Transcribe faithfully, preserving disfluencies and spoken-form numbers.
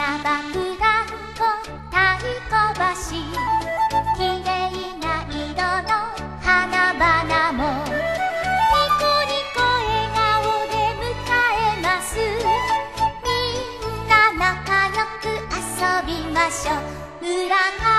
ばぶらんこ太鼓橋、きれいな色の花々もニコニコ笑顔で迎えます。みんな仲良く遊びましょう。村